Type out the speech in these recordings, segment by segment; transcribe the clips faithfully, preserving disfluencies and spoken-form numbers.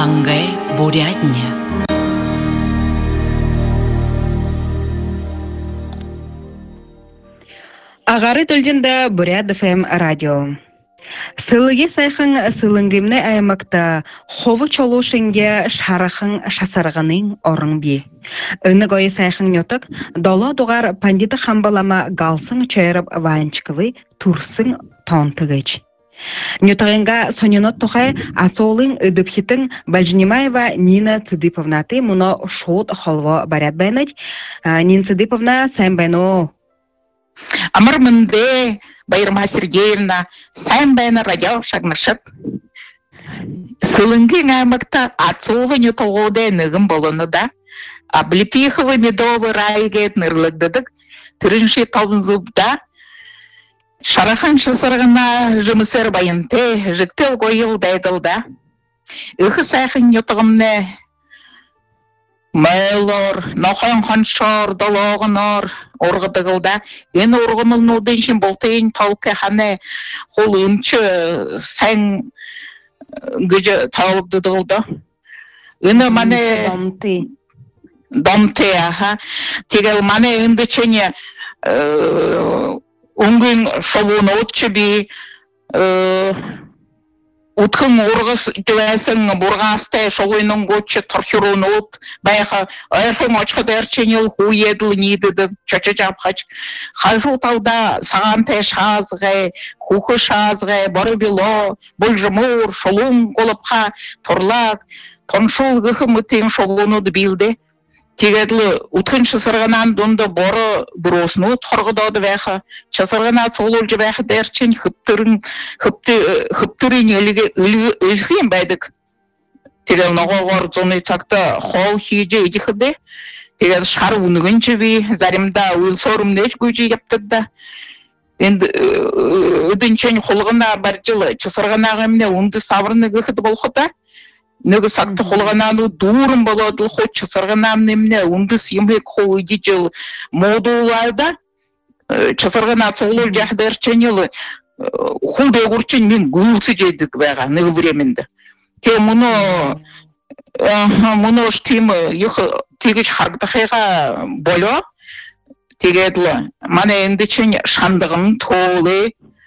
Хангай Бурятня. Агары төлденді Бурят эф эм радио. Сылыге сайхың сылыңгымны аймакта ховы чолушынге шарахың шасарғының орын бе. Үні гойы сайхың нетік, дала дуғар пандиты хамбалама галсың чайрып ванчковый турсың тонтығыч. Нетағынға соненот тұхай атолың үдіпхетің Бальжнимаева Нина Цыдыповнаты мұны шот холво барят байнать. Нина Цыдыповна, сайын байну. Амар мынде Байырма Сергеевна сайын байны радио шагнышып. Сылыңгың аймакта атсолы нетоғуды нығым болыны да. Облепиховы медовы райгет нұрлығдыдық. Түрінші талынзубда шарахан шысырғына жұмысыр байынты жіктел қойыл дайдылда. Үхі сайқын нетоғымны Майлор, ноқан қаншар, далағынар, орғыдығылда. Ен орғымылын одыншын болтайын талқы қаны қол үмчі сәң гүжі талдыдығылда. Үні маны... Домты. Домты, аха. Тегел маны үнді чәне үңгін шолуын отчы бей, Утхын орғыз жүвәсің бұрғастай шоғойның көтші тұрхируын от, байға айырхым очқыды әрченел ху еділ нейдіді чөчі жапқач. Қажу талда сағантай шазғай, хухы шазғай, бары біло, бұл жымур, шолуын қолыпқа тұрлақ, тоншыл ғықы мұттен шолуыны білді. Тегедлі утхын шысырғанан дұнды боры бұросыны тұрғыдауды бәқі. Шысырғана солыл жы бәқі дәрчен хүптірін үлгейін бәйдік. Тегел нұғығыр зоны цақты қол хейджі едіқіде. Тегел шар ұнығын жібі, зарымда өл сорым нәж көжі ептіді. Енді үдіншен қолғына бар жылы шысырғана ғымне ұнды сабырны ғықыды болғыда. Нөгі сақты қолғанану дұрын болады, қотшы сырғанам немне, ұнды сүйімбек қол үйде жыл модулайда, чысырғана соғылыр жағдар чәнелі, құлды ғұрчын мен гүлсі жедік бәға, нөгі біременді. Те мұны, мұны үштеймі, тегіш қарғдақайға болу, тегедлі, мана енді чән шандығым толы,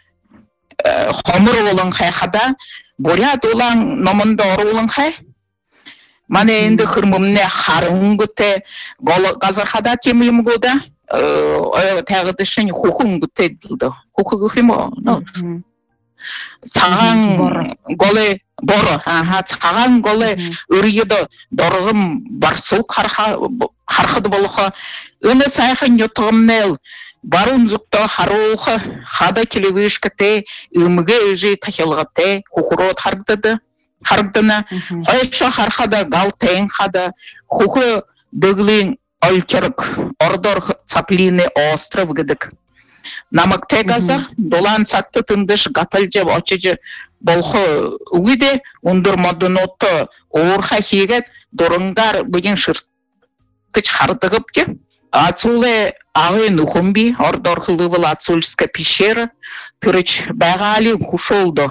қомыр олың қайқада, Бурят олаң номында оры олың қай? Мане енді қырмымне қарың күтті, ғазарқада темейім көді, тәғіді шын құқың күтті ділді. Құқы күхім о? Саған голы боры, саған голы үргеді дорығым барсу қарқыды болуға. Үні сайқын ютығымнел, Барун зукта харуха, хада телевишкате, үміге үжі тахилғате, хухурот харгдады, харгдана, қойша хархада галтен хада, хуху дөглин өлчірік, ордор цаплины остров гідік. Намық тегазар, долан сакты тындыш гатал жеп очыжы болху үгіде, ұндыр модынотты оорха хегет, дұрындар бүгін шыртқыч хардығып ке, Ацуле ағы нухумби, ордор хылывыл Ацульска пещера, түріч бәғали хушолды.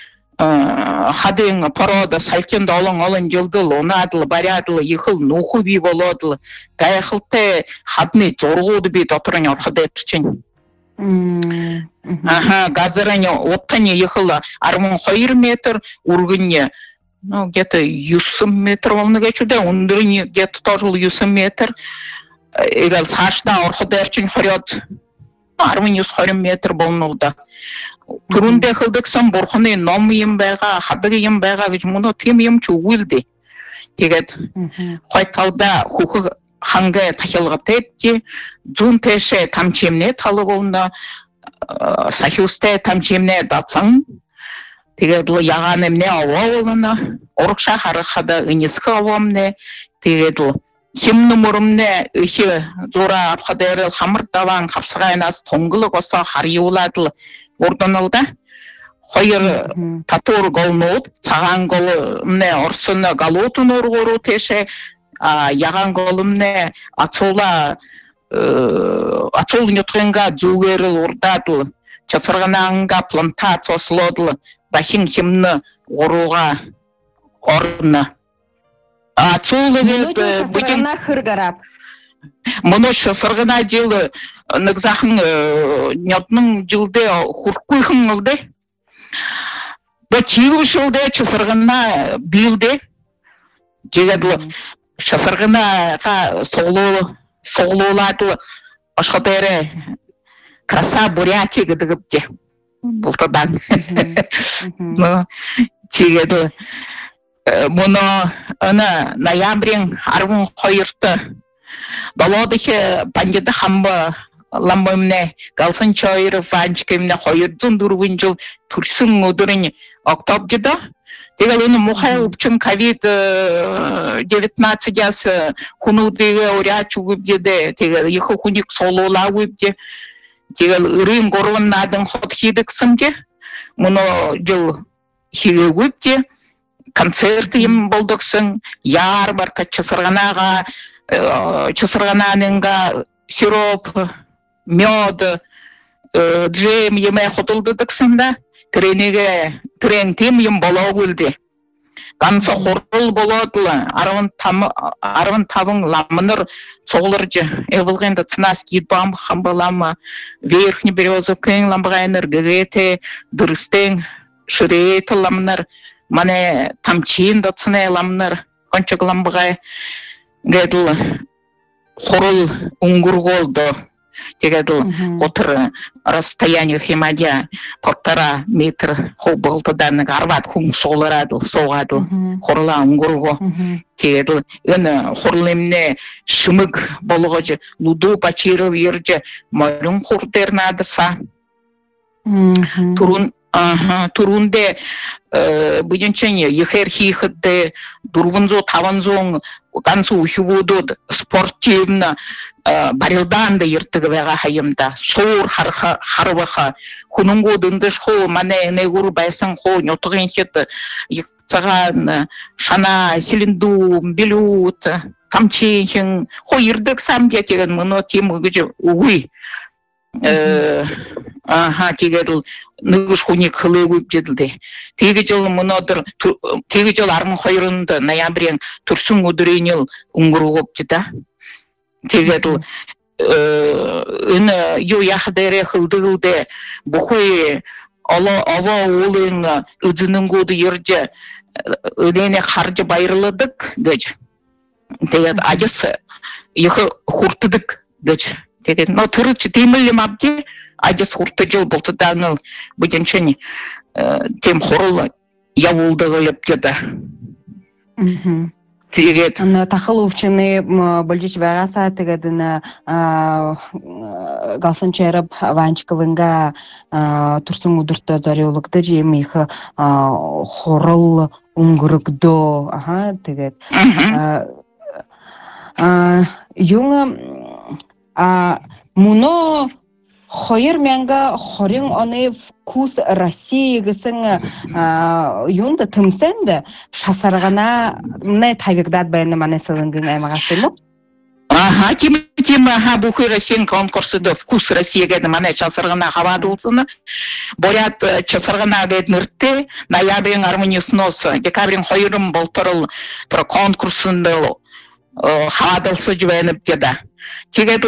Хадың порода салькен долың олын жылдыл, оны адылы, бари адылы, ехыл нуху би болодылы. Гайхылты хадны зорғуды бейт отырын орқыды етірчен. Газырыне оттане ехылы армын қойыр метр, ургынне, ну, где-то юсым метр олны geçуде, ундырыне где-то тоже юсым метр. Егел сашда орқыды әрчін қорет, армын юз қорым метр болынылды. Түрінде қылдықсан бұрқыны номыйым бәға, қадығыйым бәға, мұны темейім чу өлді. Тегет, қойталда құқы ханға тақылғы тәтті, зүн тәші тамчемне талы болында, сахиусте тамчемне датсан, тегедлі яғанымне ава олына, орықша қарықада үнескі авамне, тегедлі. Хим нумырымне үхі зора апқадайрыл хамырдаван қапсығайнас тоңғылы қоса қари оладылы ордынылда. Қойыр татур голнуд, саған голымне орсыны галотын орғыру теше, яған голымне ацола, ацолын өтқенға зүгеріл ордадылы, часырғанаңға плантация слодылы, бахин химны оруға орны. А цулыгет бүгін хыргарап. Мұны шысырғына жылы нығзақын нетнің жылды хұрқойхын ғылды. Бұ тегіп жылды шысырғына білді. Жегеді шысырғына соғылулады ашқатайры краса Бурятия гідігіпте. Бұлтадан. Жегеді мұны ноябрин арвын қойырты. Баладыхе пандеды хамба ламбамне галсан чайры фанчкемне қойырдың дұрвын жыл түрсің өдірін октап деді. Дегел оны мұхай ұпчын ковид девятнадцать ясы хунудығы оряч ұғып деді. Дегел екі хуник солула ұғып де. Дегел үрін ғорвын адың қот хедіксімге. Мұны жыл хеге ұғып де. Концерт ем болдықсың. Яр бар качысырғанаға чысырғананыңға сироп, мед, джем еме құтылдыдықсында, тренеге трен тем ем бола өлді. Қанса қорыл боладылы, арвын табың ламыныр соғылыр же. Эвылғенді цынас кейдбам қамбалама, верхні березовкен ламбағайныр, гегете, дұрыстен, шүрееті ламыныр, мане тамчиын да цыне ламыныр, қанчық ламбағай. Гедл хорол унгур голдо. Тегедл отыр расстояние химадия полтора метр хоболтадан арват хун соларадыл, соғадыл. Хорла унгурго. Тегедл өн хорлемне шымык болғыжы луду пачиров ерже морын хуртернадыса. Турун турунде буденчене ехер хихыдде дурвынзо таванзоң Гансу хюгудуд спортивно барилданды ертігі веға хайымда. Сор харваха, хунунгудындыш хо, мане негуру байсын хо, нетығын хеті, ектіған шана, селинду, белют, тамчейхін, хо ердік сам кетеген мұны темі күжі уғый. Аха, тегеділ нүгіш хуник хылы көп жеділді. Теге жыл мұнадыр, теге жыл армын қойырынды, ноябрен түрсің өдірейнел ұңғыру көп жеді. Тегеділ үні ю яқыдары қылды қылды, бұқой ава олың үдінің көді ерде өдене қаржы байырылыдық гөж. Тегед ажысы ехі құртыдық гөж. Тегед, но тұрычы темілім абде, Адис хурты жыл болты даңыл бүденчені тем хорылы явулдығы лепкеді. Тегет. Тақыл ұвчыны бүлжіч вағаса тегедіні ғалсын чәріп ванчықывынға тұрсын ұдырты зарелікті жемейхі хорыл ұңғырықды. Тегет. Юңы мұны Хойыр мәңгі хорың оны вкус Россия гісің юнды тымсенді шасарғана мұны табиғдат байыны маны сылыңғын аймағасты мұ? Аха, кем-кем бұқы Россиян конкурсыды вкус Россия гәді маны шасарғана қавадылсыны. Борят шасарғана гәді нұртты, ноябрин армониясыносы, декабрин хойырым болтырыл конкурсынды қавадылсы жүбәйініп деді. Тегеді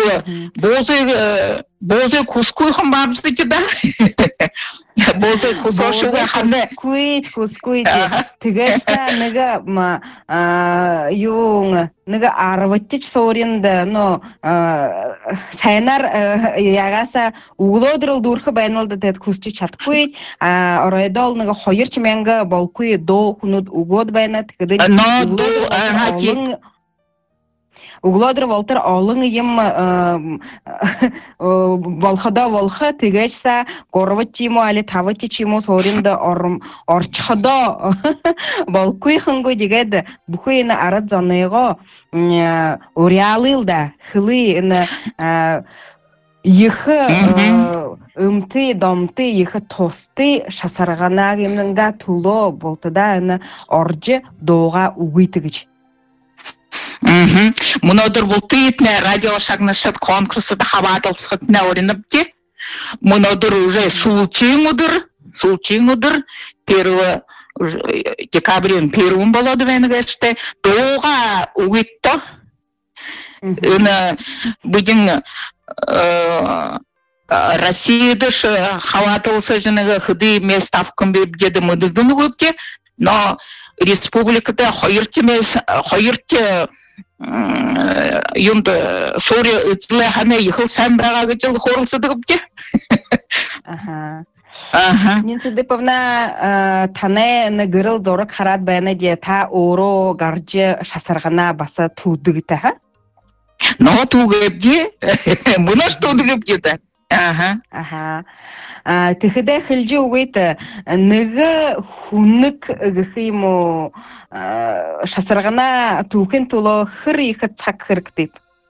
бозы кускуй хым бабызды кеда. Бозы кусошуға ханды. Куйт, кускуй де. Тегесі níga юң, níga арваттич соринды, но сайнар яғаса уғылодырыл дұрқы байналды тәд кусчы чаткуй. Орайдал níga хойырчы мәңгі болкуй до хунуд уғод байна. Тегеді Углодыр Волтер олың ем волхада волха тегешса горват тиму али тавати чиму соринда орчхада волкуй хангу дегеді бұхуйна арад занайға уриалылда хылы ехі үмті, домты, ехі тосты шасарғанағымныңға тұлы болтыда оржы доға уғытығыч. Мұнадыр бұл түйітіне радио шағнашат конкурсы да хабадылсықытына орынып Мұнадыр уже сулчиң ұдыр, сулчиң ұдыр, перві декабрин первым болады венгерште доға угитто ына будин Россияда хаватылса жанага хыды меставкын беріп деді мыдыгыны көпте, но республикада хойыртемес, хойырте юнды сори ыцлахана ехал сам бага жыл хорылсыды көпте. Ага. Ага. Нинсиде павна тане нагырыл дорок харат баяна де та оро гаржы шасаргана баса тудыгыта ха? Но тугыпте, мына что тугыпте. Ага. Ага. Тихиде хилжи уйта ныгы хуннык гыхиму шасаргана тукен туло хыр ихат цак хырктип.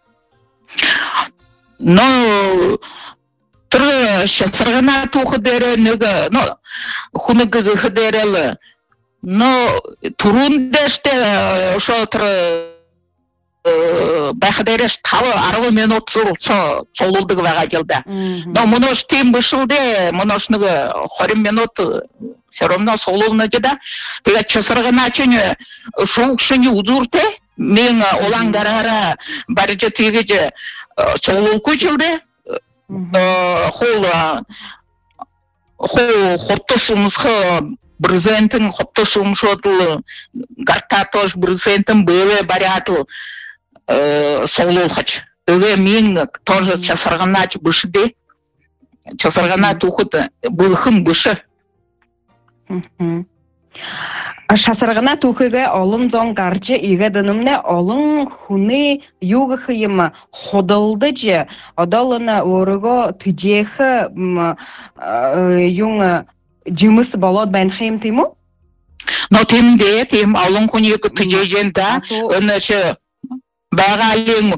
Но тыр шасаргана тухыдере ныгы, но хуннык гыхыдерелы. Но турундеште шотыр бахадереш талы арғы минут солулдығы ваға келді. Но мұнош тем бішілде, мұношныға хорим минут все равно солулны деді. Тега часырғына чыны шоңшыны удурте, мен олангарара барыжы тегеже солул көчілді. Хол хопты сумысқы брызентін хопты сумышотылы, гартатош брызентін бөлі барятыл. Солол хач. Öyle мен тоже часаргана бышыды. Часаргана тухыты былхым бышы. Шасаргана тухыга олын зон гарчы иге дынымне олын хуны югы хыйыма ходылды же одалына орыго тыжехы юңы жымыс болот бән хыйым тиму? Но тим де, тим олын хуны югы тыжежен да, önöşü Bağalın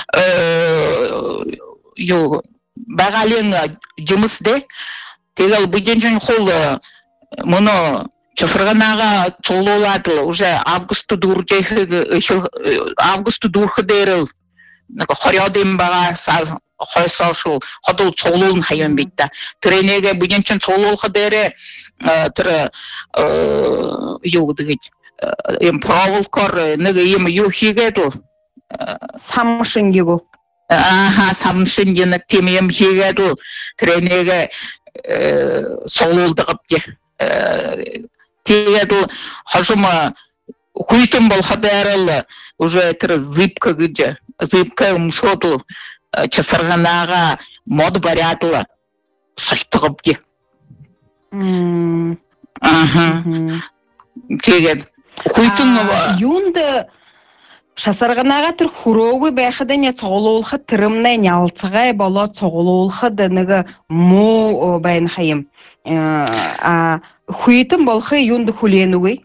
yo bağalın cımızdı. Tegal bugün hol bunu çafırganaga çoluladı. Уже август duracak август durhıderil. Naka xoryadım bağa saz xoysal hodul çolulun hayvan bitti. Trenege bugün çolulhıdere tır yo digit. Em проволкор неге им юхигедл. Самшынгигу. Ага, самшынгины темем хигедл. Тренеге солулдығып де. Тегедл хожума хуйтым бол хабарылы. Уже тірі зыпка гыджа. Зыпка умшотл. Часырғанаға мод барятлы. Саштығып де. Ага. Тегед. Хуйтым юнды шасарғанаға тұр хурогы бәқіді не соғылуылқы тұрымны нялцығай бала соғылуылқы дынығы мо бәйін қайым. Хуйтым болқы юнды хуленугай?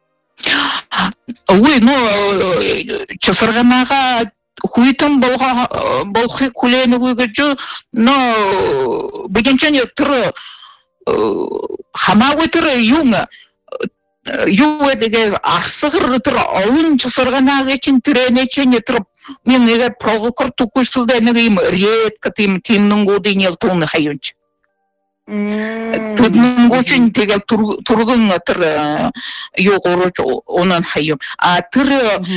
Ой, ну, шасарғанаға хуйтым болқы хуленугай жу, но бігенчәне тұры хамауы тұры юңы Юу эдеге арсығыр тұр ауын чысырғанағы için түрәне чәне тұрып, мен егер проволкор тұқышылды әнеге им редко тем темнің көдейін ел туыны хайынчы. Түдінің көшін тегел тұрғын тұр yok оруч онан хайым. А тұр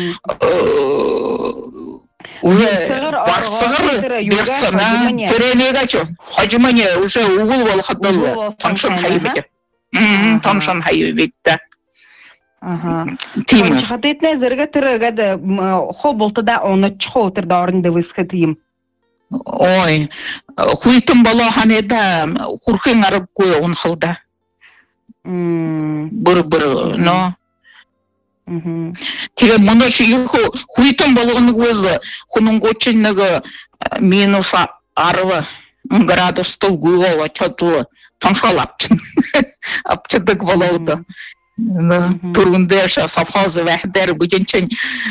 барсығыр берсіна түрәнеге чо. Хажымане уже уғыл бол қаддалы тамшын хайым еді. Тамшын хайым еді. Ага. Тим. Чхатетне зерга тиргада хоболтада оны чхо тир дарында висхатим. Ой, хуйтым бала ханеда хурхын арып кой он хылда. Быр-быр, но. Мм. Теге мына шийху хуйтым балыгын кой хунун гочынныгы минус арвы градус тул гуйга чатылы тамшалапчын. Апчыдык балауды. Турунда ша совхозы вәхдер бүгенчен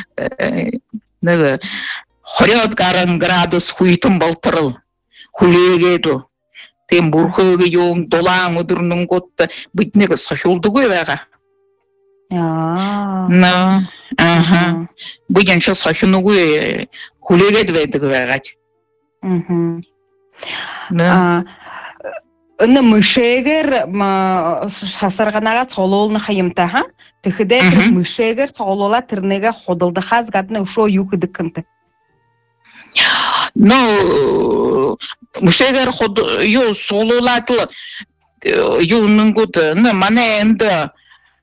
неге хорят гаран градус хуйтым балтырыл хулегедл тем бурхыгы yoң долаң удурнун готты битнеге сохулду гой вага. Я. На, ага. Бүгенче сохуну гой хулегед ведиг вага. Мм. А Аны мышегер шасарганага сололны хайымтаха. Тихиде мышегер солола тирнеге ходылды хаз гадны ушо юкыдыкынты. Ну, мышегер ход ю сололатлы юнның гуды. Ну, мане энді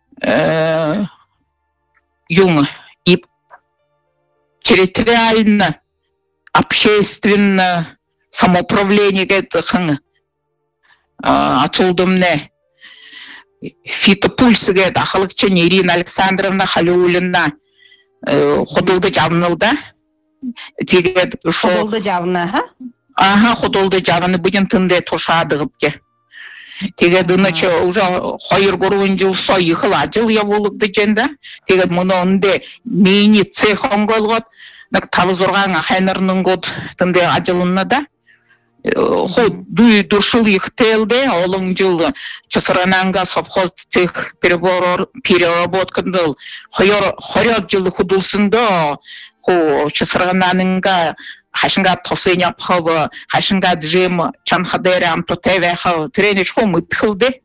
юн и территориально, общественно самоуправление гетхын атылдымне фитопульсыге дахылыкчын Ирина Александровна Халиуллина ходулды жабынылда. Тегет ходулды жабына, ха? Ага, ходулды жабыны бүгін тынде тошадығыпке. Тегет ұнычы уже хайыр көруін жыл сой йхыл ажыл я болугды женда. Тегет мұны онде мейні цех оңғолғат. Табыз ұрған хайнырының год тынде ажылынна да. Ход дуй душыл ихтелде, олың жыл часырананга совхоз цех переработкандыл. Хайыр жыл худулсында, хо часырананынга хашынга тосыня пхавы, хашынга джим чанхадері амтотеве хав, тренеш хо мытхылды.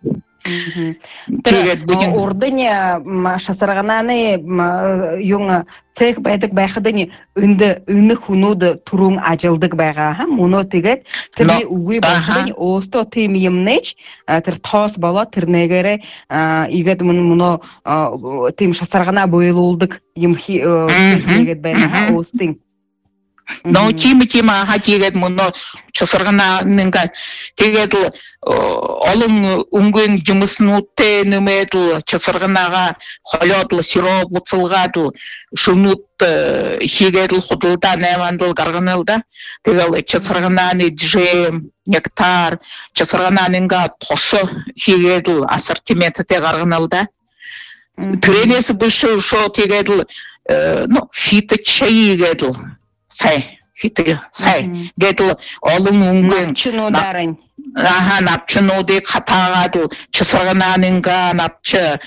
Ордыне шасырғананы юңы цех бәйдік байқыдыне үнді үні хунуды тұрың ажылдық байға. Мұны тегет тірі уй байқыдыне осто темиемнеч тір тос бала тірнегері егет мұны тем шасырғана бойлы олдық емхи тегет байға остың. Но тима-тима аға тегет мұны часырғананыңға тегет олың үңген жұмысын өттен үмеділ часырғанаға қоладыл, сироп ұтсылғадыл, шынут хегеділ құдылдан әмандыл қарғанылда. Тегел часырғананы джем, нектар, часырғананыңға тосы хегеділ ассортименті те қарғанылда. Тренесі бұшы шо тегеділ фиті чайы егеділ. Сай, фиті, сай. Геділ олың үңген. Напчын одарын. Аха, напчын оды қатағадыл. Чысырғананыңға напчы.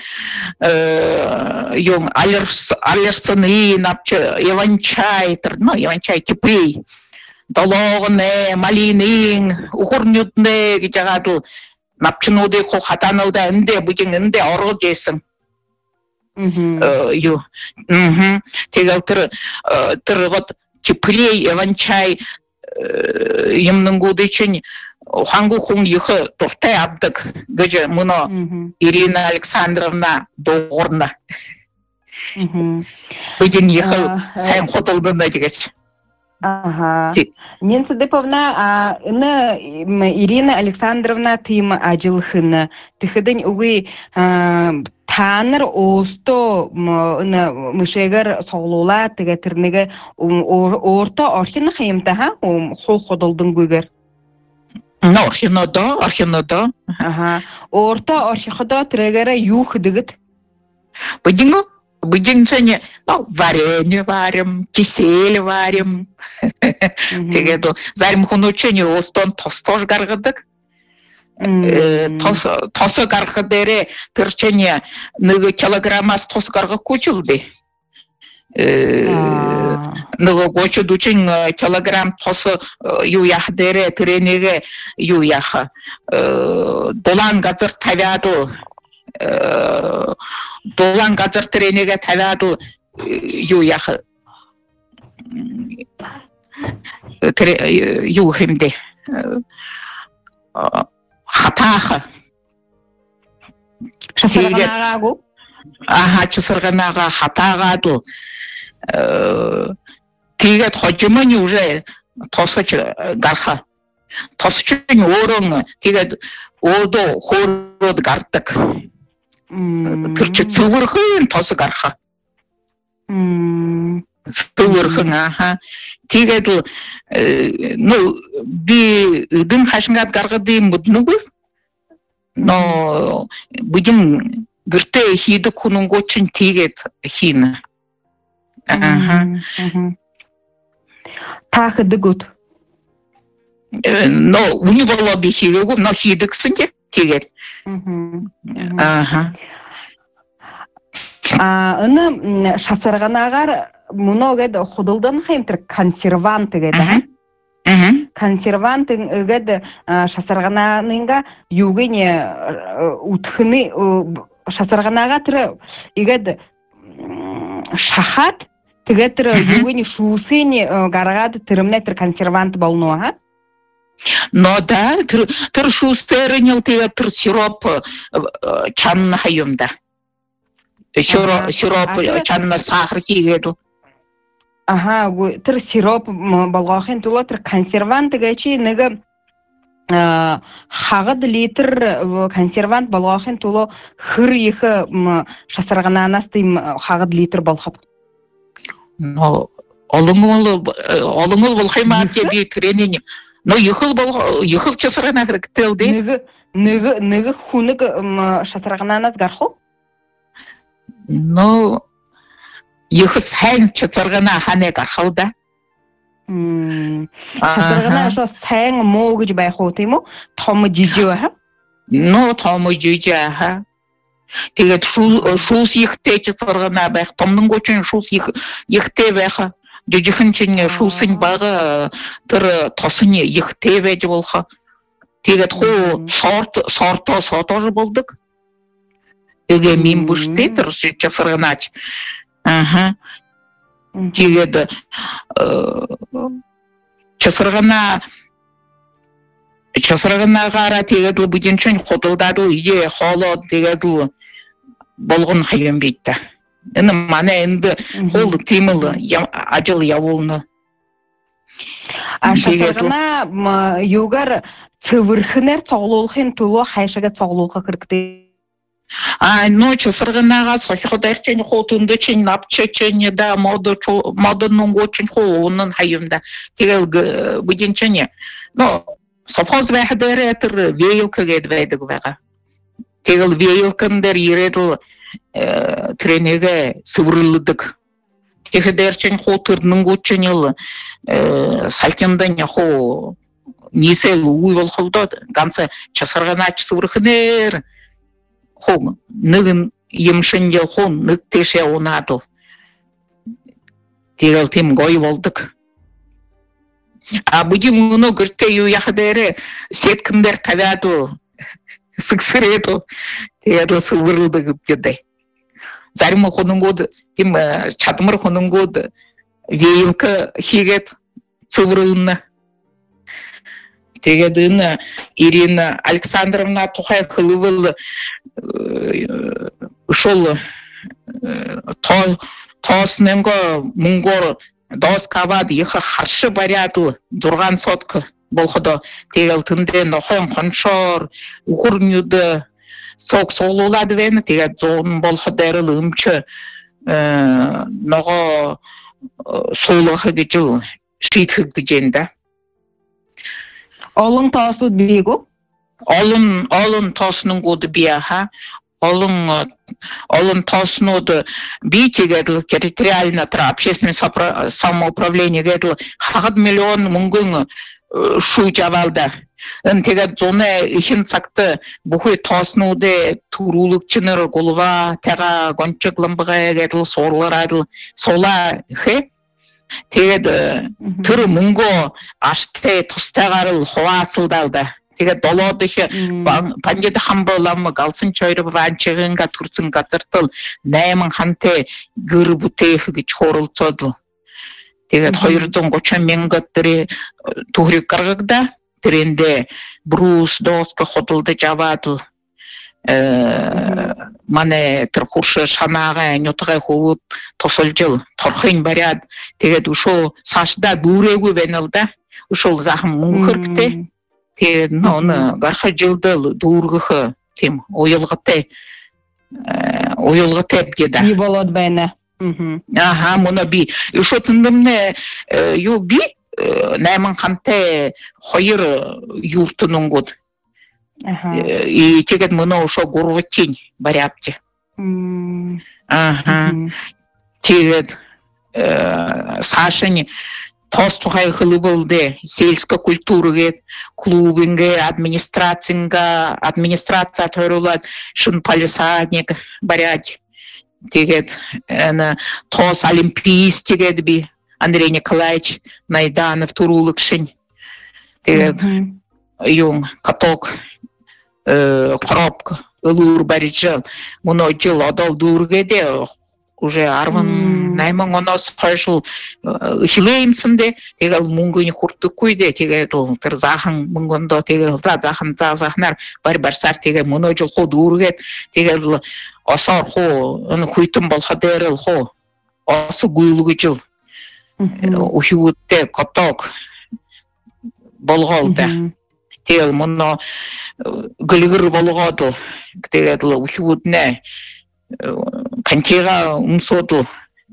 Йоң, алерсыны напчы. Иван-чай, ну, иван-чай кипрей. Долоғыны, малиның, ұғырнютны кечағадыл. Напчын оды қо қатанылда үнде, бүгін үнде орғы жесің. Ю. Тегел тұрғыт кипрей, иван-чай емнің көді үшін хангу хун йхы тортай абдык гыжы мұны Ирина Александровна доғырна. Бүгін йхы сайын қотылдында дегеш. Ага. Ненцы деповна, Ирина Александровна тыйма ажылхыны. Тыхыдын угы таныр осто мышегер соғлула тігетірнеге орта орхины қайымта, хол қодылдың гөгер. Орхинода, орхинода. Орта орхинода тірегері юх дігіт. Бүгінгу? Бүгін және варенье варим, кисель варим. Тегеді, зарим хунучені остон тостож гарғыдық. Тосы гарғыдері түрчені нүгі килограммас тос гарғы көчілді. Нүгі көчід үшін килограмм тосы юяхдері түренеге юяхы. Долан ғазыр тавяды. Долан ғазыр түренеге тавяды юяхы. Юхімде. Хатахы. Шасырғанаға ғу? Аха, чысырғанаға хатағады. Тегет ходжымыны уже тосыч гарха. Тосычын орын тегет оды хород гартык. Түрчі цылырғын тосы гарха. Цылырғын, аха. Тегет, ну, би үдің қашыңғат гарғады мұдны ғой. Но бүгін гүрті хиді күнің көтшін тегет хині. Тағы дүгіт? Но, үні бола бейсеге ғой, но хиді кісінде тегет. Үні шасырғанағар мұны өгеді құдылдан қайымтыр консервант егеді. Консервант ыгад шасаргананыңга югыне утхыны шасарганага тыры игад шахат тыгатыры югыне шусыне гарагады тырымнетр консервант болнуа. Но да, тыр шустерынел тыгатыр сироп чанна хайымда. Сироп чанна сахар кигедл. Ага, тыр сироп болгохын туло тыр консервант гачи нега хагад литр консервант болгохын туло хыр ихе шасаргананас тим хагад литр болгоп. Но олуңул олуңул болгойма деп тренинг. Но ихыл бол ихыл часаргана керектелди. Нега нега нега хунык шасаргананас гархо? Но Йхс хэн чацаргана хане гархалда. Чацаргана шо сэн moo гэж байх уу тийм үү? Том жижиг аа. Но том жижиг аа. Тэгээд шуус ихтэй чацаргана байх, томның гочин шуус их ихтэй байх. Жижигхэн чинь шуусын бага тэр тосны ихтэй байж болох. Тэгээд хуу сорт сортоо сотор болдог. Эгэ мин бүштэй тэр чацарганач. Ага. Тэгээд часаргана часарганаагаараа тэгээд л бүдинчин худалдаад ие хоолоо тэгээд л болгон хайм битта. Энэ манай энд хол тимэл ажил явуулна. А часаргана юугаар цэвэрхнэр цоглуулахын төлөө хайшаага цоглуулах хэрэгтэй. А ночь сарганага солиход арчин хотунд чин напчечень да моду модерн очень хоонн хайымда тэгэл будинчене но совхоз байхдаар тэр вейлка гэд байдаг байгаа тэгэл вейлкан дээр ирэдл тренегэ сүвэрлэдэг тэгэхээр чин хотурнынгуучен ил салтяндан яхоо нисэл үгүй болохдоо ганц часарганач сүвэрхнэр хон нэг юмшин я хон нэг тэшээ унадл тэгэл тим гой болдог а будем много гэртээ юу яах дээр сеткэндэр тавиад сэгсрэд тэгэл сүвэрлдэг гэдэг зарим хоногод тим чадмар хоногод вейлка хийгээд сүвэрлнэ тэгээд энэ Ирина Александровна тухай хылывыл ушул то тосненго мунгор дос кавад их харшы барядл дурган сотка болходо тэгэл тынде нохон коншор ухурнюд сок солуулад вен тэгээд зон болходер лымчы ного соолох гэж шийтгэгдэж энэ Олон тооснууд биего? Олон олон тооснууд биаха. Олон олон тооснууд би тэгээд территориально тра общественное самоуправление гэдэг хагад миллион мөнгөн шүүж авалда. Тэгээд зуны ихэн цагт бүхий тооснуудыг төрүүлэгчнэр голова тага гончгламбага гэдэг суурлаад суула хэ тэгээд тэр мөнгө аштай тустайгаар л хуваацалдаалда. Тэгээд долоод их пандид хамболам галсан чойр ранчгэнга төрсөн газартал найман хантай гэр бүтээх гэж хууралцоод тэгээд двести тридцать мянга тэр төгрөг гаргагда. Тэрэндээ брус доска хөдөлдөж аваад э манай тэр хурш шанаага нютгай хөвд тусалжил торхын бариад тэгээд өшөө цаашдаа дүүрээгүй байна л да. Өшөө захан мөнгө хэрэгтэй. Тэгээд нөө гарах жилдэл дүүргэх тийм уялгатай уялгатай гэдэг. Би болоод байна. Аха мона би өшөө тэндэмнэ юу би найман хантай хоёр юртнунгууд и тэгээд мөн ошо гурвчин бариапчи. Аха. Тэгээд сашни тостухай хлыбылды сельская культураге клубинге администрацинга администрация төрөлөт шун палисадник барять. Тэгээд ана тос олимпийс тэгээд би Андрей Николаевич Найданов турулыкшин Тэгээд юун каток коробка ылуур барижал муну жыл одол дүүргэдэ уже арван найман оноос хойшул хилэймсэндэ тэгэл мөнгөний хурдыккүйдэ тэгээд ол тэр заахан мөнгөндө тэгэл за заахан за заахнаар бар барсаар тэгээд муну жыл хуу дүүргээд тэгэл осоор хуу өн хүйтэн болохоо дээр л хуу ос гүйлгэж жил ухиудтэй коток болгоолда тэгэл муну гэлгэр болгоод тэгээд л ухиуднэ кантига умсоду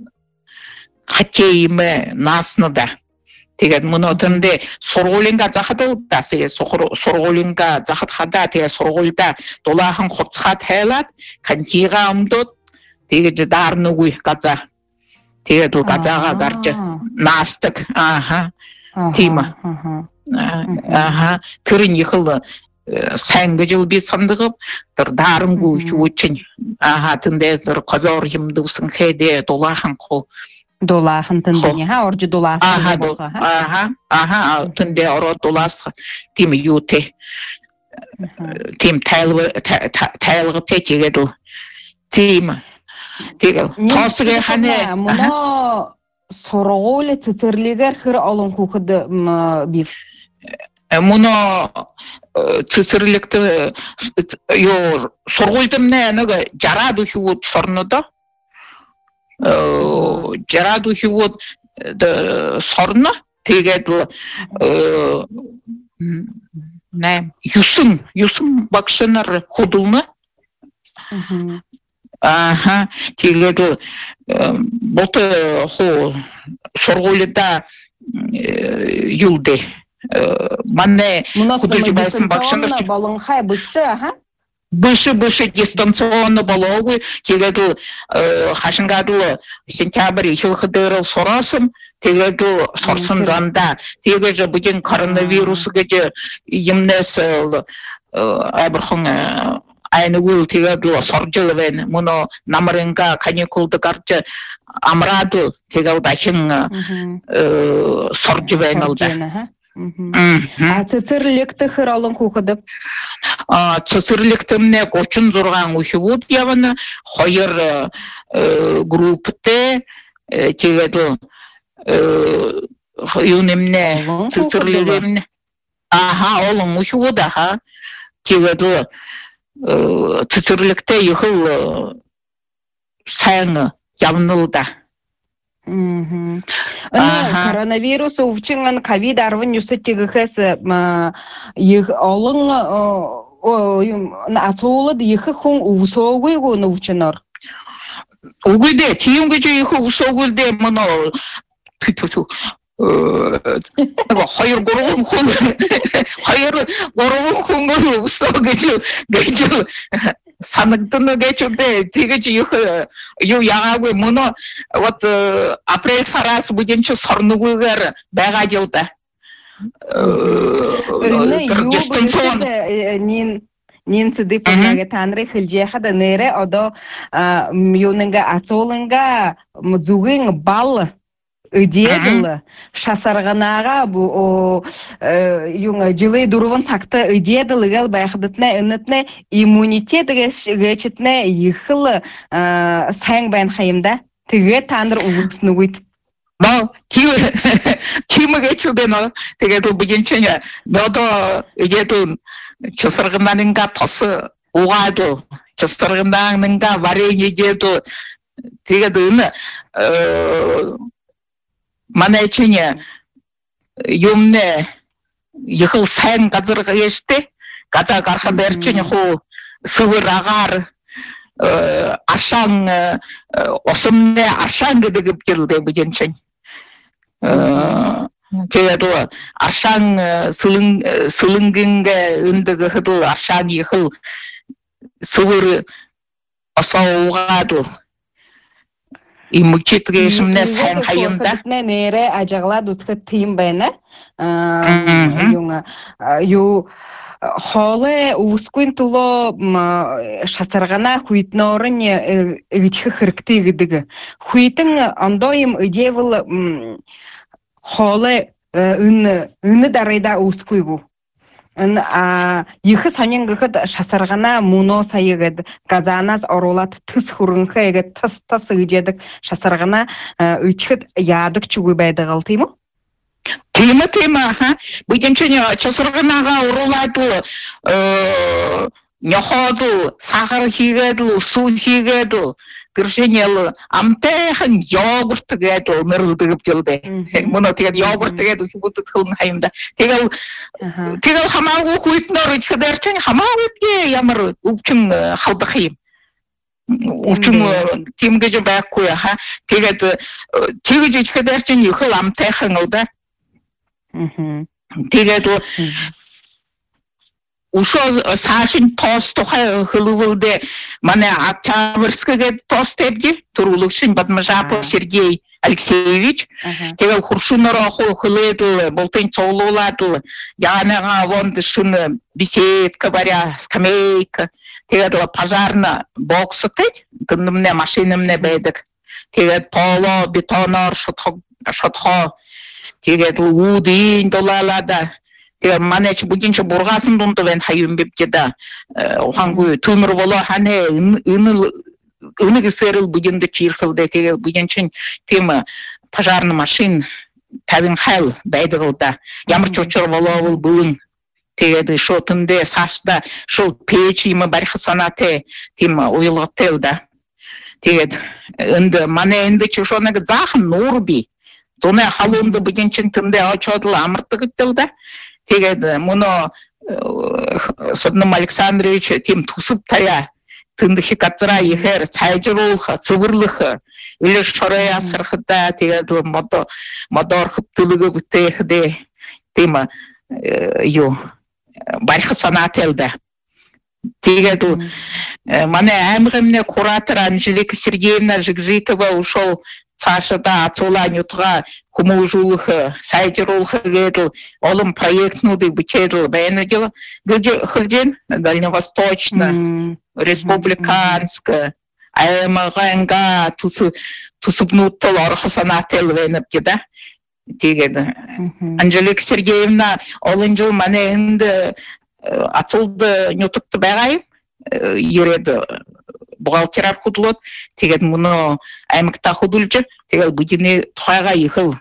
хатейме наснада тэгээд мөнөдөндө сургуулинга захадаа тэгээд сургуулинга захад хадаа тэгээд сургуульда дулаахан хуцхаа тайлаад кантига умдод тэгээд даарнугүй газа тэгээд л газаага гарч наастак ааха тима ааха тэрэн ихэл сайн гэж би сандгав тэр дарамгүй хүчин ааха тэндээ тэр козор химдвсэн хэдэ дулаахан хоо дулаахан тэндээ ха орж дулаахан ааха ааха тэндээ ороо дулаас тийм юутэй тийм тайл тайл тэгээд тийм тэгээд тоосгээ ханаа мөн сургууль цэцэрлэгээр хэр олон хүүхэд би муно цэцэрлэгт ёо сургуульдэмнэ нэг жараад ухиуд сорнодо жараад ухиуд сорно тэгээд нэм юсум юсум багшнаар худулна ааха тэгээд бот хоо сургуульда юлдэ манне худалдаж байсан багшнаар болон хай бүшэ ха бүшэ бүшэ дистанционно болоогүй тэгээд хашингаад сентябрь ихэлхдөр соросон тэгээд сорсон занда тэгээд бүгэн коронавирус гэж юмнес абрхон айнуул тэгээд соржил байна муно намрынга каникулд гарч амраад тэгээд дахин сорж байна л да А цэцэрлэгт хэр олон хүүхэд? А цэцэрлэгтэмнэ тридцать шесть хүүхэд явна хоёр групптэй тэгээд юунэмнэ цэцэрлэгэмнэ аха олон хүүхэд аха тэгээд цэцэрлэгтээ ихэл сайн явна л да. Мм. Коронавирус өвчин ковид десять гэхээс их олон ацуулад их хүн өвсөөгүй гоо өвчнөр. Үгүй дээ, тийм гэж их өвсөөгүй дээ мөн туту хоёр гурван хүн хоёр гурван хүн өвсөө гэж гэж санагдана гэж үү тэгэж их юу ягаагүй мөн вот апрель сараас бүгэн ч сорногүйгээр байгаа жил да дистанцион нин нин цэдэ панага танры хэлжэхад нэрэ одо юунга ацууланга зүгэн бал ыдедэл шасарганага бу юнга жилы дурван цагта ыдедэл гэл байхдатна энэтне иммунитет гэчэтне ихэл сайн байна хаямда тэгээ та нар өвснүгүйт ба тийм тийм гэж үгэнэ тэгээд бүгэн чинь бодо ыдедэл часаргананга тос угаад часаргананга варенье ыдедэл тэгээд энэ манай чинь юмнэ ихэл сайн газар гэжтэй газар гарах дээр чинь хуу сүвэр агаар ашаан осомны ашаан гэдэг хэлдэг bijэн чинь тэгээд ашаан сүлэн сүлэнгэнгэ өндөг хэдэл ашаан ихэл сүвэр осоогаад иммунитетгээшмнэ сайн хаямда нэрэ ажиглаад үсгэт тийм байна юунга юу хоолой өвсгүй тулоо шасаргана хүйтнорын эгдэх хэрэгтэй гэдэг хүйтэн ондоо юм эдевл хоолой ын ыны дарайда ускуйгу. Ын а ихы санянгыхыд шасаргана муно сайыгыд газанас оролат тыс хурынхайгы тыс тыс ыжедік шасаргана үйтхыд ядык чугуй байдығал тейму? Тема тема, ха. Бүгенчене часырғанаға оролатыл, нёходыл, сахар хигедыл, су хигедыл, кіршенелі, амтайхан йогурт гедыл, мырылдығып келді. Мұны тегел йогурт гедыл, хибуты тылын хайымда. Тегел, тегел хамауы хуйтнор үтхедерчен, хамауы үтке ямыр үпчін халдықайым. Үпчін темге жо бәк қоя, ха. Тегел, теге үтхедерчен юхыл амтайхан ылда. Тегел, ушо сашин пост тухай хылывылды мане Октябрьскіге пост ебді, турулықшын Бадмажапов Сергей Алексеевич. Тегел хуршунар аху хылыдыл, болтын цоулуладыл, яныға вонды шуны беседка баря, скамейка. Тегел пожарна боксы тейд, тындымне машинымне бәйдік. Тегел поло, бетонор, шотхо. Тегел удын долалада. Тегел манеч бүгінче бургасын дунды вен хайым бепкеда. Оғангу түмір болу хане үнігі сәріл бүгінді чирхылды. Тегел бүгінчен темі пожарны машин табин хайл бәйдіғылда. Ямыр чочыр болу ол бүгін. Тегеді шотынды сашда шол печі имі барқы санаты темі ойылғыттелда. Тегед үнді мане үнді чушоныгы зағын нұрби. Зоны халунды бүгінчен тынды очодылы амырттығыттелда. Тегед мұны Садным Александрович тем тусып тая тынды хикатыра ехер цайжырулха, цывырлыха, үлі шорая сырхыда тегед мадор хыптылығы бүттейхіде темі ю барқы санателда. Тегед мане әмғімне куратор Анжелика Сергеевна Жигжитова ушел Сашада ацулан ютға кумужулығы, сайжырулығы геділ, олым проектнуды бічеділ бәйнеділ. Гілден Дальневосточна, Республиканска, аймағанға тусыпнуттыл орғы санател бәйніп деді. Тегеді. Анжелика Сергеевна олын жыл мане енді ацулды нютықты бәғайым, ереді. Бухгалтерар худулот, тегед мұны аймықта худулчы, тегед бүгіне тұхайға ехіл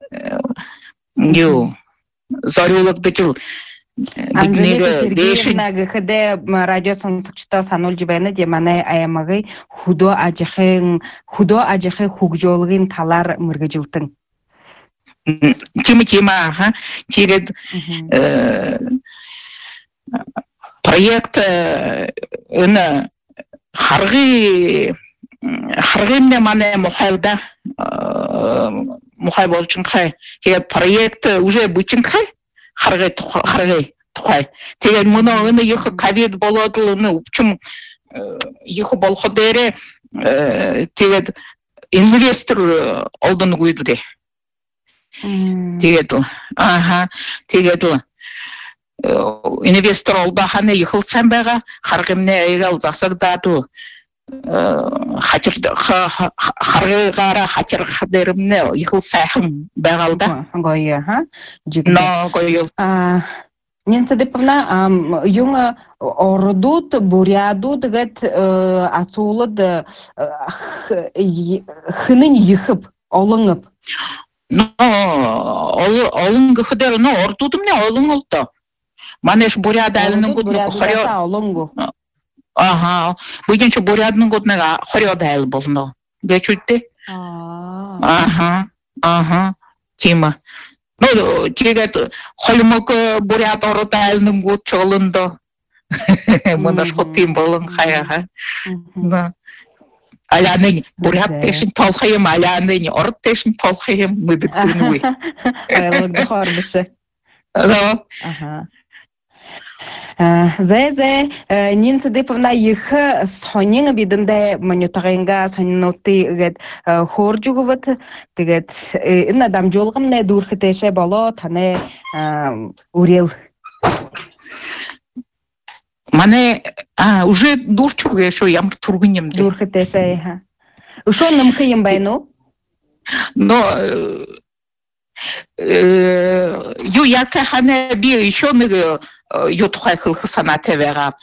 зорюлықты жыл. Анжелика Сергеевна гіхіде радио сонсықчыта санол жібәні деманы аймағы худо ажықы хугжолығын талар мұрғы жылтың. Кемі тема, тегед проект үні Харги харгимне мане мухайлда мухай болчун хай. Теге проект уже бүтүн хай. Харги харги тухай. Теге муну ыны йхы ковид болодул ыны үпчүм йхы болходере теге инвестор олдун куйду. Теге аха теге инвестор олда ханы йхылсан бага харгымне эгал засагдадыл хачыр харгыгара хачыр хадеримне йхылсахым багалда гойя ха но гойыл а ненсе депна юнга ордут бурядут гет ацулыд хынын йхып олыңып но олыңгы хадер но ордутумне олыңылды Манеш буряда әлінің көтіне хорё. Ага, бүгенче бурядның көтіне хорё да әл болны. Geçütte. Ага, ага, тема. Ну, тегет холмок буряд орта әлінің көт чолынды. Мындаш хотим болын хаяға. Аляның буряд тешін толхайым, аляның орт тешін толхайым мүдіктің өй. Айлықты хорбысы. Ага. Зәй-зәй, нин сыдыпывна йхы сонин бидінде монютағынға сонинотты үгет хор жүгівіт, тегет, ин адам жолғымне дұрхы тәші бало, таны урел. Мане, уже дұрчуғы шо ям тұрғынемді. Дұрхы тәші, ха. Ушо нымқы ем байну? Но, Ю яка хана би еще нэг ютхай хылхы санатевера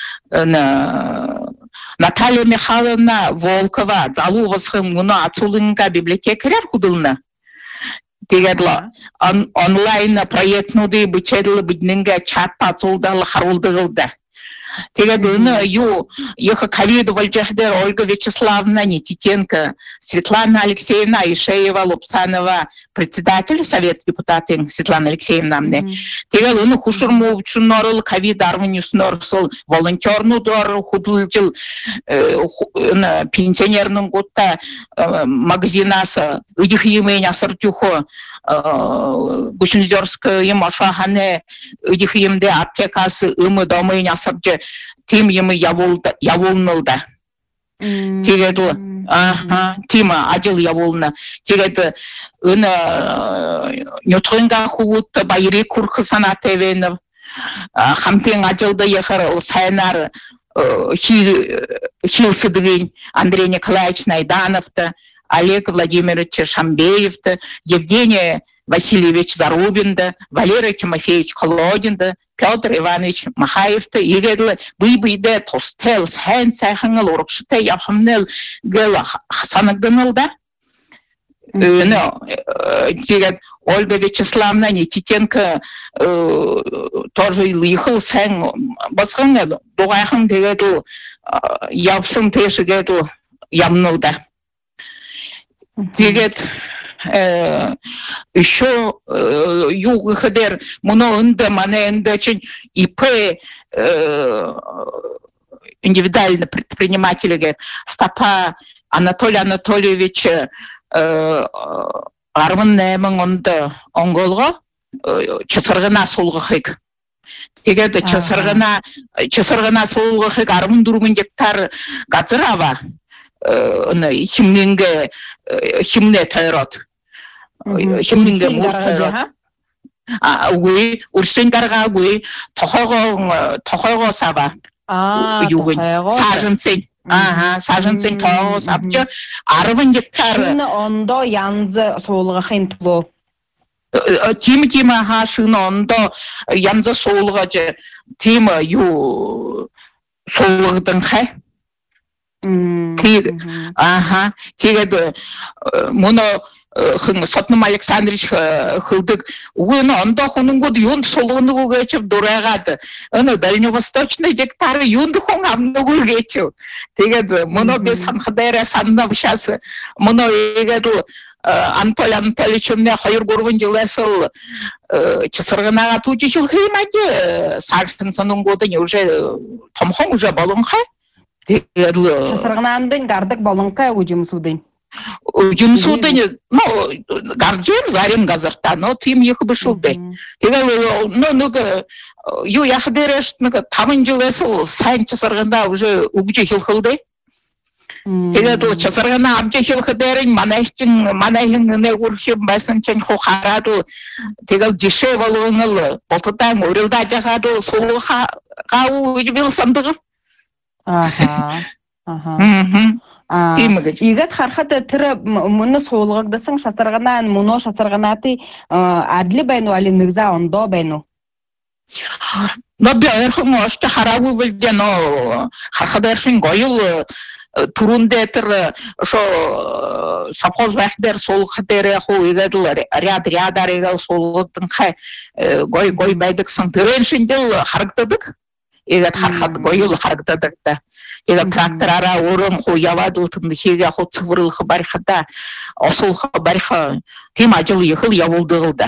Наталья Михайловна Волкова залубасхым муну ацулынга библиотекаряр худылна. Тегедло онлайн проектнуды бычедылы биднинге чатта ацулдалы харулдыгылды. Тегедло ю еха ковиду вальджахдер Ольга Вячеславовна Никитенко, Светлана Алексеевна Ишеева Лупсанова, председатель Совета депутатов Светлана Алексеевна. Тегедло ну хушурму чунорыл ковид арминюс норсыл волонтерну дор худылжыл пенсионерның гутта магазинасы ыдих емейн асыртюхо Гушинзерская машахане ыдих емде аптекасы ымы домейн асыртю тим емы яволнылда. Тегедло Ага, Тима ажил яволна. Тегедло ыны нютрынга хугутта байри куркы санатевенов хамтен ажилды ехар сайнар Хилсыдыгин Андрей Николаевич Найдановта, Олег Владимирович Шамбеевта, Евгений Васильевич Зарубинда, Валерий Тимофеевич Колодинда, Петр Иванович Махаевта, Игедлы, Быйбыйде, Тостел, Сэн, Сайхангал, Уркшите, Яхамнел, Гела, Хасанагдынылда. Ну, тигет Ольга Вячеславовна Никитенко тоже ехал сэн басханга дугайхан тегетл явсын тешегетл ямнылда. Тигет еще юг хадер муно инда мане инда чин ИП индивидуальный предприниматель говорит Стопа Анатолий Анатольевич армын нәмің онды оңғолға чысырғына солғықық. Тегеді чысырғына солғықық армын дұрғын жектар ғазырава химненге химне тайрот. Химненге мұр тайрот. Үрсен қарға өй тоқойға саба. Сажын сен. Ага, сажынсын тоғыз апчы, арвын жектар. Шыны ондо янзы соғылға қайын тұлу? Тимі-тимі аға шыны ондо янзы соғылға жы, тимі ю соғылғдың қай? Ага, тегеді мұны Сотным Александрович хылдык, угын ондо хонун годы юнд солғыны гечіп дұрағады. Оны дальневосточный гектары юнды хон амны гечіп. Тегеді, мұны бес санқыдайра санына бішасы, мұны егеді Анатолий Анатольевичімне қойыр көргін жыласыл чысырғынаға тучы жыл қимаде, саршын сонын годы не уже томхон уже болын қай? Чысырғынандың гардық болын қай ұжым судың? Жумсудың, ну, гарджем зарим газарта, но тим ехы бішілді. Теге, ну, нүгі, ю яқыдерешт, нүгі, тамын жыл әсіл сайын часырғында уже үгжі хилхылды. Теге, часырғына абжы хилхыдерін, манайшын, манайын үне үрхім басынчын хоқарадыл. Теге, жеше болуыңыл, болтыдан өрілда жағадыл, солы қау үжбіл сандығып. Аха, аха. Игет хархата тірі мұны соғылғагдасың шасырғанан, мұны шасырғанаты әділі бәйну әлі нүгза ондо бәйну? Но бәйірхің өшті харагу білден хархадаршын ғойыл турунде тір сапхоз бәхдер солғадері қу егеділ ряд-рядар егел солғыдың қай ғой бәйдіксің түреншін дел харгдадық? Егет хархат гойыл харгдадыкта. Егет тракторара орын хуявадылтынды хеге ху цывырылхы барихада, осылхы бариха тем ажыл ехыл явулдығылда.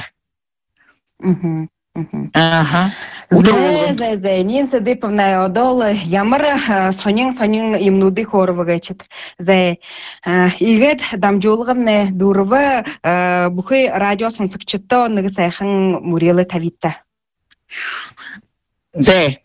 Ага. Зай, зай, нен садыповна одол, ямар сонен-сонен имнуды хорвы гачет. Зай, егет дамжулығымны дұрывы бұхы радиосын сұкчытты онығы сайхын мурелы тавитта. Зай,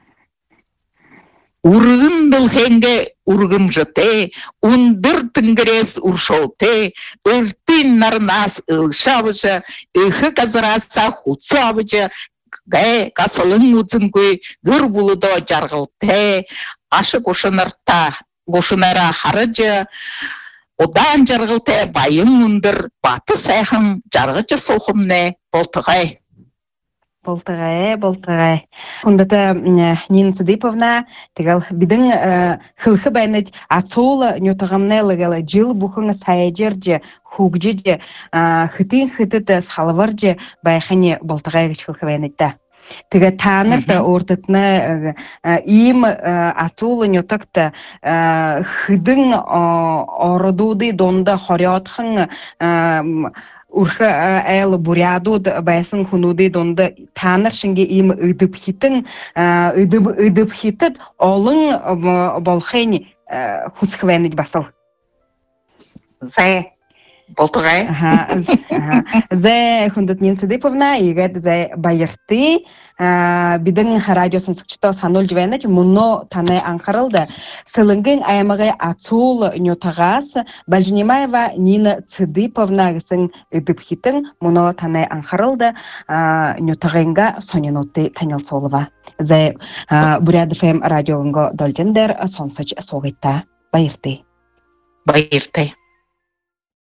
Ургын білхенге ургым жыте, ундыр тінгірес уршолте, үртін нарнас ылшабыжы, үхі қазыраса хуцабыжы, гай қасылың ұзын көй, гүр бұлыдо жарғылте, ашы қошынырта, қошынара харыжы, Одан жарғылты байын мұндыр, баты сайхын жарғычы соқымны болтығай. Болтығай, болтығай. Құндаты Нина Сыдыповна, тегал бидің хылхы бәйнет ацолы нютағымны лығалы жыл бұқыңы сайаджерже, хугжеже, хытын хытыты салыварже байхане болтығай ғыш хылхы бәйнетті. Теге танырды ортытны им ацолы нютақты хыдың орыдуды донда хориатхын урха әйлі бурядуд байсын хунуды донда таныр шынге им ыдып хитін, ыдып хитід олың болхайны хуцхвайныг басыл. Зай, болтығай. Зай Хундат Нина Сыдыповна, егет зай байырты, бидің радиосын сұқчыта санол жвайнат, мұны таны аңқарылды. Сылыңгын аймағай ацул нютағас, Бәлжінемаева Нина Сыдыповна ғысын үдіп хитін, мұны таны аңқарылды, нютағайынға сонинутты танил солыва. Зай Бурят эф эм радиоңға дөлдендер, сонсыч соғытта байырты. Байырты.